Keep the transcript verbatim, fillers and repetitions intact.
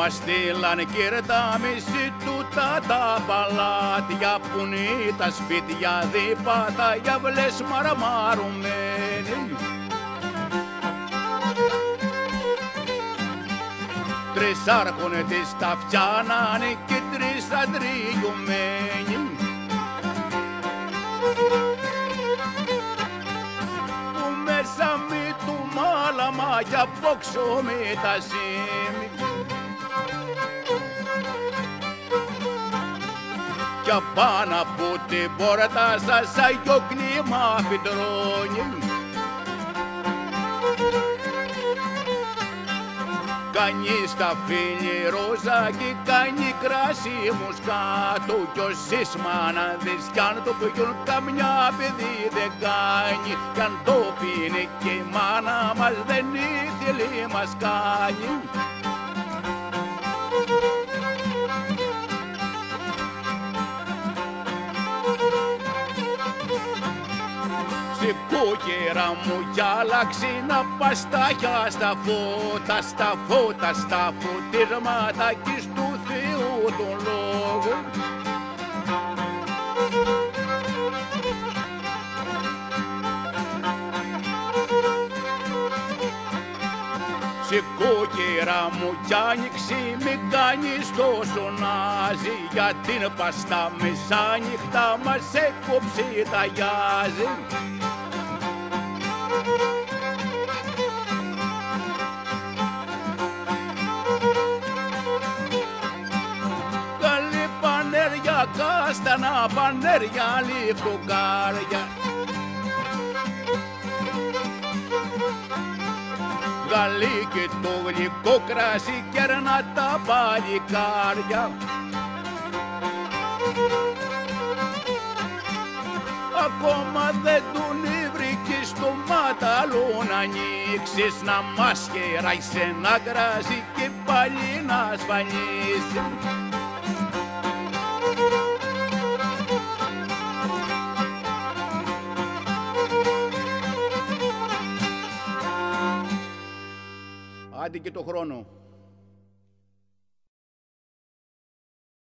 μας στείλαν κύριε τα μισή τούτα τα παλάτια που είναι τα σπίτια δίπατα για βλές μαραμαρωμένοι. Τρεις άρχονες τα φτιάνανε και τρεις αντριγιωμένοι. Που μέσα με του μάλαμα για πόξω με τα σήμη. Κι απάνω από την πόρτα σας αγιο κλίμα φυτρώνει. Κάνει στα φίλη ροζάκι, κάνει κράσι μουσκάτο κι όσες μάναδες κι αν το πιούν καμιά παιδί δεν κάνει κι αν το πίνει και η μάνα μας δεν ήθελε μας κάνει. Σηκώ κέρα μου κι άλλαξε να πας στα χιά στα φώτα, στα φώτα, στα φωτίσματα κι στου Θεού τον λόγο. Σηκώ κέρα μου κι άνοιξε μη κάνεις τόσο νάζι γιατί την πας στα μεσάνυχτα μας έκοψε τα γιάζι. Καλή πανέρια κάστανα, πανέρια λιφτοκάρια. Γαλλί και το γλυκό κράσι κέρνα τα παλικάρια. Ακόμα δεν τον βρήκε στο μάταλο να ανοίξεις να μας χαιράει ένα κράσι και πάλι να ασφαλίσει. Άντε και το χρόνο.